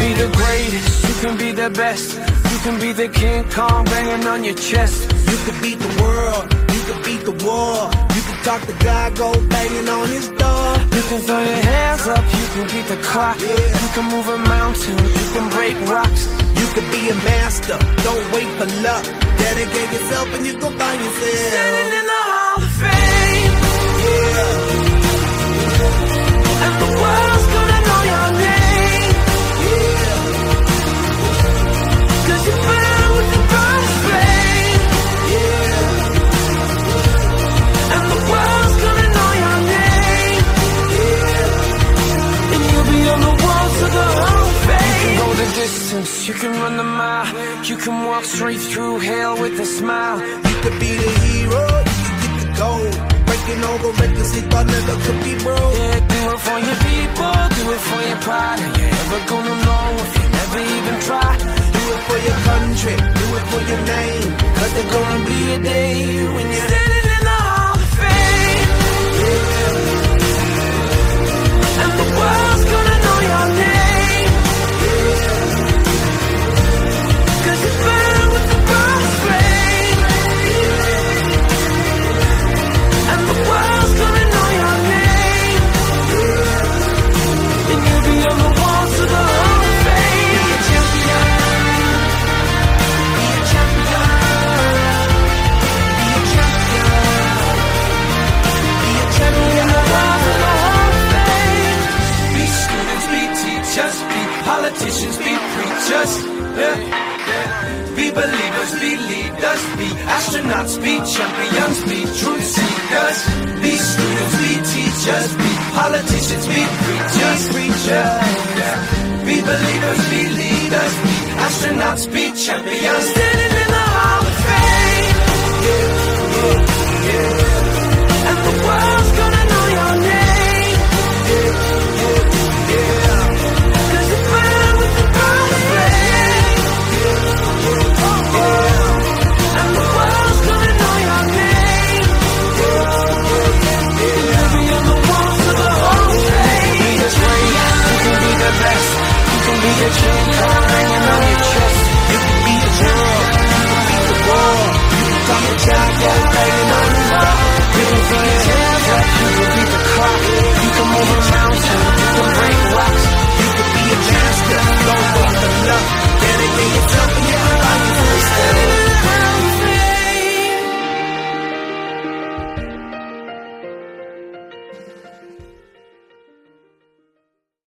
be the greatest, you can be the best. You can be the King Kong banging on your chest. You can beat the world, you can beat the war. You can talk to God, go banging on his door. You can throw your hands up, you can beat the clock. You can move a mountain, you can break rocks. You can be a master, don't wait for luck. Dedicate yourself and you go find yourself standing in the Hall of Fame. Yeah. And the world's gonna know your name. Yeah. Cause you burn with the brightest flame. Yeah. And the world's gonna know your name. Yeah. And you'll be on the walls of the Hall of Fame. You can go the distance, you can run the mile. You can walk straight through hell with a smile. You could be the hero, you can get the gold. Breaking over records they thought never could be broke. Yeah, do it for your people, do it for your pride. And you're never gonna know if you never even try. Do it for your country, do it for your name. Cause there's gonna be a day when you're standing in the Hall of Fame. Yeah. And the world's gonna know your name. Yeah. Cause you burn with the brightest flame. Yeah. And the world's gonna know your name. Yeah. And you'll be on the walls of the Hall of Fame. Be a champion. Be a champion. Be a champion. Be a champion. On the walls of the Hall of Fame. Be students, be teachers, be politicians, be preachers. Yeah. Be believers, be leaders, be astronauts, be champions, be truth seekers. Be students, be teachers, be politicians, be preachers. Yeah. Be believers, be leaders, be astronauts, be champions. Standing in the Hall of Fame. And the world's gonna know your name. Cause you burn with the brightest flame. And the world's gonna know your name. You'll be on the walls of the Hall of Fame. Be the greatest, you can be the best. You can be the King Kong hanging on your chest. You can beat the world, you can beat the war. You can talk to God, go banging on his door. You can throw your hands up, you can beat the clock. You can move a mountain, you can break rocks. You can be a master, don't wait for luck. Dedicate yourself.